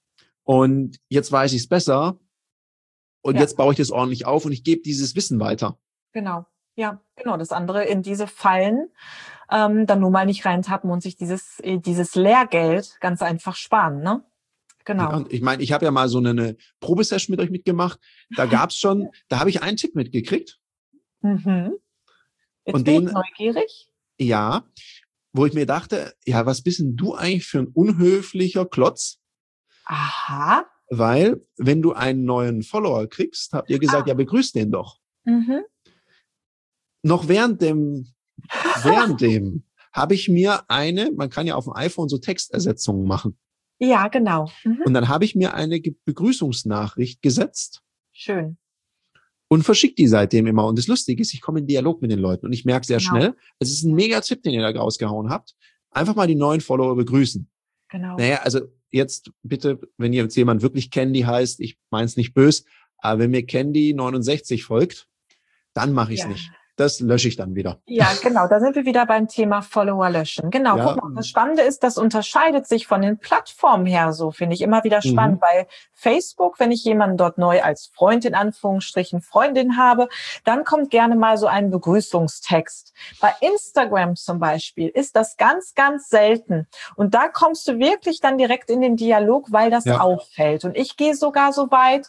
und jetzt weiß ich es besser und Ja. jetzt baue ich das ordentlich auf und ich gebe dieses Wissen weiter. Genau. Ja, genau. Das andere in diese Fallen ähm, dann nur mal nicht reintappen und sich dieses äh, dieses Lehrgeld ganz einfach sparen, ne? Genau. Ja, und ich meine, ich habe ja mal so eine, eine Probesession mit euch mitgemacht. Da gab's schon, da habe ich einen Tipp mitgekriegt. Mhm. Jetzt Und bin den- ich neugierig. Ja, wo ich mir dachte, ja, was bist denn du eigentlich für ein unhöflicher Klotz? Aha. Weil, wenn du einen neuen Follower kriegst, habt ihr gesagt, Ah. ja, begrüßt den doch. Mhm. Noch während dem, während dem habe ich mir eine, man kann ja auf dem iPhone so Textersetzungen machen. Ja, genau. Mhm. Und dann habe ich mir eine Ge- Begrüßungsnachricht gesetzt Schön. und verschicke die seitdem immer. Und das Lustige ist, ich komme in Dialog mit den Leuten und ich merke sehr Genau. schnell, es ist ein mega Tipp, den ihr da rausgehauen habt. Einfach mal die neuen Follower begrüßen. Genau. Naja, also jetzt bitte, wenn ihr jetzt jemand wirklich Candy heißt, ich meins nicht böse, aber wenn mir Candy neunundsechzig folgt, dann mache ich es Ja. nicht. Das lösche ich dann wieder. Ja, genau. Da sind wir wieder beim Thema Follower löschen. Genau. Ja. Guck mal, das Spannende ist, das unterscheidet sich von den Plattformen her so, finde ich immer wieder spannend. Mhm. Bei Facebook, wenn ich jemanden dort neu als Freund in Anführungsstrichen Freundin habe, dann kommt gerne mal so ein Begrüßungstext. Bei Instagram zum Beispiel ist das ganz, ganz selten. Und da kommst du wirklich dann direkt in den Dialog, weil das Ja. auffällt. Und ich gehe sogar so weit.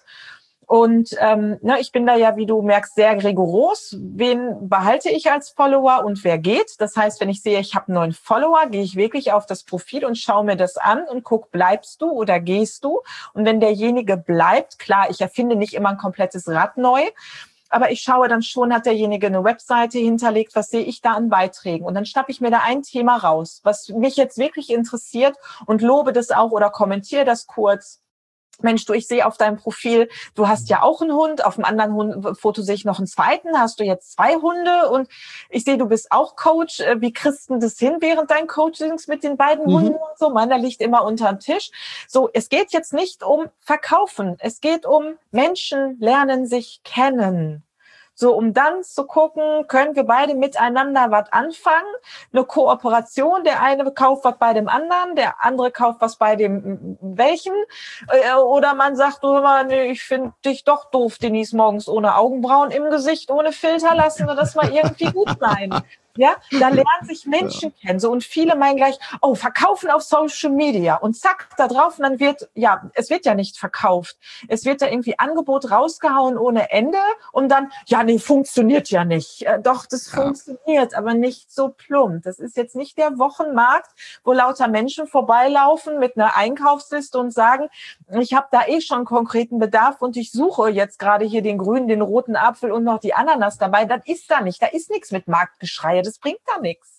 Und ähm, ne, ich bin da ja, wie du merkst, sehr rigoros. Wen behalte ich als Follower und wer geht? Das heißt, wenn ich sehe, ich habe einen neuen Follower, gehe ich wirklich auf das Profil und schaue mir das an und guck, bleibst du oder gehst du? Und wenn derjenige bleibt, klar, ich erfinde nicht immer ein komplettes Rad neu, aber ich schaue dann schon, hat derjenige eine Webseite hinterlegt, was sehe ich da an Beiträgen? Und dann schnappe ich mir da ein Thema raus, was mich jetzt wirklich interessiert und lobe das auch oder kommentiere das kurz. Mensch, du, ich sehe auf deinem Profil, du hast ja auch einen Hund, auf dem anderen Hund, Foto sehe ich noch einen zweiten, hast du jetzt zwei Hunde und ich sehe, du bist auch Coach. Wie kriegst du das hin während deinen Coachings mit den beiden Mhm. Hunden und so? Meiner liegt immer unterm Tisch. So, es geht jetzt nicht um Verkaufen, es geht um Menschen lernen sich kennen. So, um dann zu gucken, können wir beide miteinander was anfangen? Eine Kooperation, der eine kauft was bei dem anderen, der andere kauft was bei dem welchen. Äh, Oder man sagt, du, hör mal, nee, ich finde dich doch doof, Denise, morgens ohne Augenbrauen im Gesicht, ohne Filter, lassen wir das mal irgendwie gut sein. Ja, da lernen sich Menschen ja. kennen. So, und viele meinen gleich, oh, verkaufen auf Social Media. Und zack, da drauf, und dann wird, ja, es wird ja nicht verkauft. Es wird da irgendwie Angebot rausgehauen ohne Ende und dann, ja, nee, funktioniert ja nicht. Äh, doch, das ja. funktioniert, aber nicht so plump. Das ist jetzt nicht der Wochenmarkt, wo lauter Menschen vorbeilaufen mit einer Einkaufsliste und sagen, ich habe da eh schon konkreten Bedarf und ich suche jetzt gerade hier den grünen, den roten Apfel und noch die Ananas dabei. Das ist da nicht. Da ist nichts mit Marktgeschrei. Das bringt da nichts.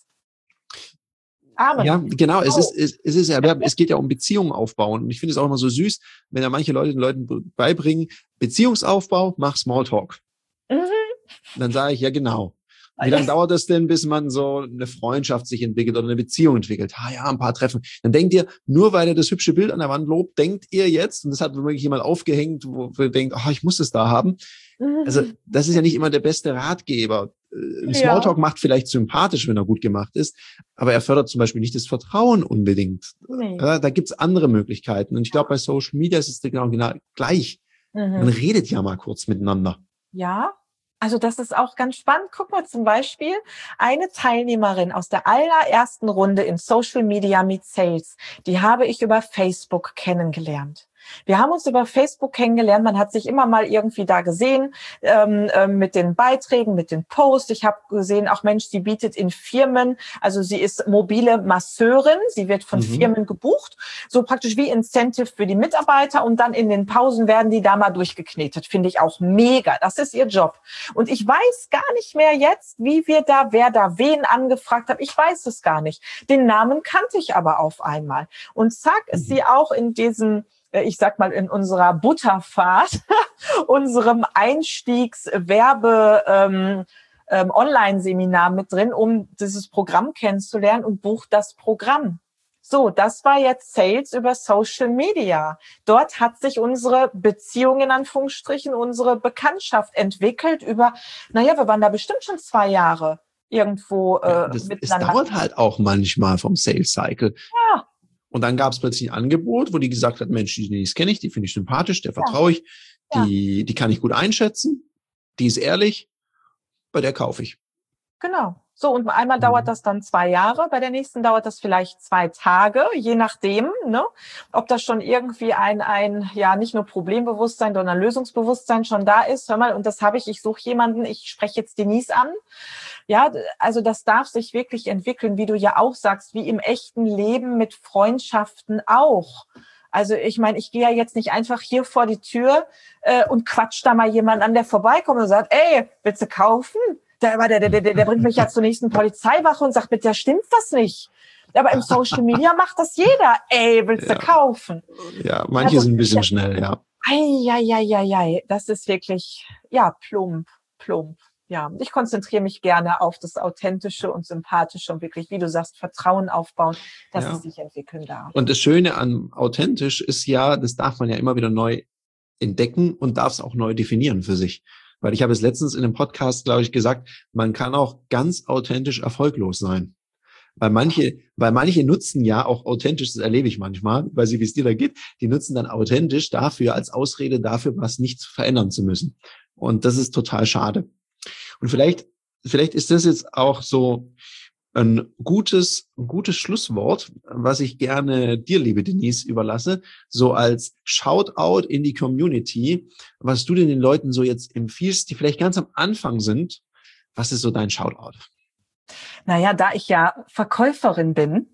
Amen. Ja, genau. Es ist, es, es ist ja, es geht ja um Beziehungen aufbauen. Und ich finde es auch immer so süß, wenn da manche Leute den Leuten beibringen, Beziehungsaufbau, mach Smalltalk. Mhm. Dann sage ich, ja, genau. Wie lange dauert das denn, bis man so eine Freundschaft sich entwickelt oder eine Beziehung entwickelt? Ah ja, ein paar Treffen. Dann denkt ihr, nur weil er das hübsche Bild an der Wand lobt, denkt ihr jetzt, und das hat wirklich jemand aufgehängt, wo ihr denkt, oh, ich muss das da haben. Also das ist ja nicht immer der beste Ratgeber. Ein Smalltalk ja. macht vielleicht sympathisch, wenn er gut gemacht ist, aber er fördert zum Beispiel nicht das Vertrauen unbedingt. Nee. Ja, da gibt's andere Möglichkeiten. Und ich glaube, bei Social Media ist es genau, genau gleich. Mhm. Man redet ja mal kurz miteinander. Ja. Also das ist auch ganz spannend. Guck mal zum Beispiel, eine Teilnehmerin aus der allerersten Runde in Social Media Meet Sales, die habe ich über Facebook kennengelernt. Wir haben uns über Facebook kennengelernt. Man hat sich immer mal irgendwie da gesehen ähm, äh, mit den Beiträgen, mit den Posts. Ich habe gesehen, auch Mensch, sie bietet in Firmen, also sie ist mobile Masseurin. Sie wird von mhm. Firmen gebucht, so praktisch wie Incentive für die Mitarbeiter. Und dann in den Pausen werden die da mal durchgeknetet. Finde ich auch mega. Das ist ihr Job. Und ich weiß gar nicht mehr jetzt, wie wir da, wer da wen angefragt hat. Ich weiß es gar nicht. Den Namen kannte ich aber auf einmal. Und zack, ist sie auch in diesem, ich sag mal, in unserer Butterfahrt, unserem Einstiegswerbe ähm, ähm, Online-Seminar mit drin, um dieses Programm kennenzulernen, und bucht das Programm. So, das war jetzt Sales über Social Media. Dort hat sich unsere Beziehung in Anführungsstrichen, unsere Bekanntschaft entwickelt über, naja, wir waren da bestimmt schon zwei Jahre irgendwo äh, ja, das, miteinander. Es dauert halt auch manchmal vom Sales Cycle. Ja. Und dann gab es plötzlich ein Angebot, wo die gesagt hat, Mensch, die, die kenne ich, die finde ich sympathisch, der vertraue ich, die, die kann ich gut einschätzen, die ist ehrlich, bei der kaufe ich. Genau. So, und einmal mhm. dauert das dann zwei Jahre, bei der nächsten dauert das vielleicht zwei Tage, je nachdem, ne, ob das schon irgendwie ein, ein, ja, nicht nur Problembewusstsein, sondern Lösungsbewusstsein schon da ist. Hör mal, und das habe ich, ich suche jemanden, ich spreche jetzt Denise an. Ja, also das darf sich wirklich entwickeln, wie du ja auch sagst, wie im echten Leben mit Freundschaften auch. Also ich meine, ich gehe ja jetzt nicht einfach hier vor die Tür äh, und quatsch da mal jemanden an, der vorbeikommt und sagt, ey, willst du kaufen? Der, der, der, der bringt mich ja zur nächsten Polizeiwache und sagt, mit der stimmt was nicht. Aber im Social Media macht das jeder. Ey, willst ja. du kaufen? Ja, manche also, sind ein bisschen schnell, ja. Eieieiei, das ist wirklich, ja, plump, plump. Ja, ich konzentriere mich gerne auf das Authentische und Sympathische und wirklich, wie du sagst, Vertrauen aufbauen, dass ja. es sich entwickeln darf. Und das Schöne an authentisch ist ja, das darf man ja immer wieder neu entdecken und darf es auch neu definieren für sich. Weil ich habe es letztens in einem Podcast, glaube ich, gesagt, man kann auch ganz authentisch erfolglos sein. Weil manche, weil manche nutzen ja auch authentisch, das erlebe ich manchmal, weiß ich, wie es dir da geht, die nutzen dann authentisch dafür, als Ausrede dafür, was nicht verändern zu müssen. Und das ist total schade. Und vielleicht, vielleicht ist das jetzt auch so ein gutes, ein gutes Schlusswort, was ich gerne dir, liebe Denise, überlasse, so als Shoutout in die Community, was du denn den Leuten so jetzt empfiehlst, die vielleicht ganz am Anfang sind. Was ist so dein Shoutout? Naja, da ich ja Verkäuferin bin,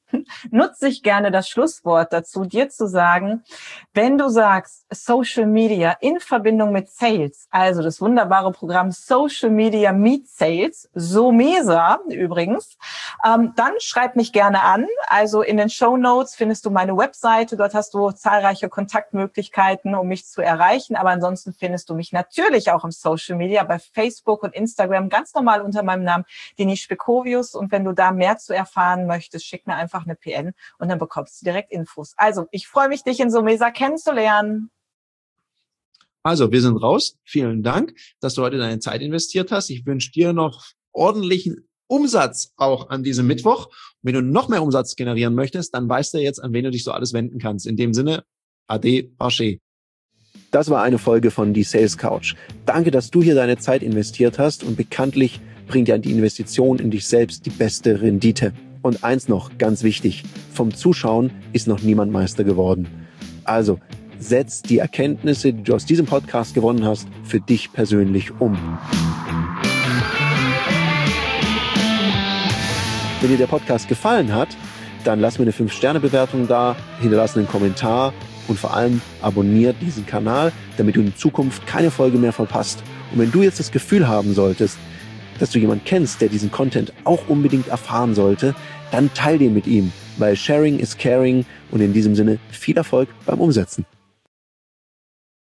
nutze ich gerne das Schlusswort dazu, dir zu sagen, wenn du sagst, Social Media in Verbindung mit Sales, also das wunderbare Programm Social Media Meet Sales, SOMESA übrigens, ähm, dann schreib mich gerne an. Also in den Shownotes findest du meine Webseite, dort hast du zahlreiche Kontaktmöglichkeiten, um mich zu erreichen, aber ansonsten findest du mich natürlich auch im Social Media, bei Facebook und Instagram, ganz normal unter meinem Namen Denise Spekovius, und wenn du da mehr zu erfahren möchtest, schick mir einfach eine P N und dann bekommst du direkt Infos. Also, ich freue mich, dich in SOMESA kennenzulernen. Also, wir sind raus. Vielen Dank, dass du heute deine Zeit investiert hast. Ich wünsche dir noch ordentlichen Umsatz auch an diesem Mittwoch. Wenn du noch mehr Umsatz generieren möchtest, dann weißt du jetzt, an wen du dich so alles wenden kannst. In dem Sinne, Ade, Arche. Das war eine Folge von Die Sales Couch. Danke, dass du hier deine Zeit investiert hast, und bekanntlich bringt ja die Investition in dich selbst die beste Rendite. Und eins noch, ganz wichtig, vom Zuschauen ist noch niemand Meister geworden. Also, setz die Erkenntnisse, die du aus diesem Podcast gewonnen hast, für dich persönlich um. Wenn dir der Podcast gefallen hat, dann lass mir eine fünf Sterne Bewertung da, hinterlass einen Kommentar und vor allem abonniert diesen Kanal, damit du in Zukunft keine Folge mehr verpasst. Und wenn du jetzt das Gefühl haben solltest, dass du jemanden kennst, der diesen Content auch unbedingt erfahren sollte, dann teil den mit ihm, weil Sharing is Caring und in diesem Sinne viel Erfolg beim Umsetzen.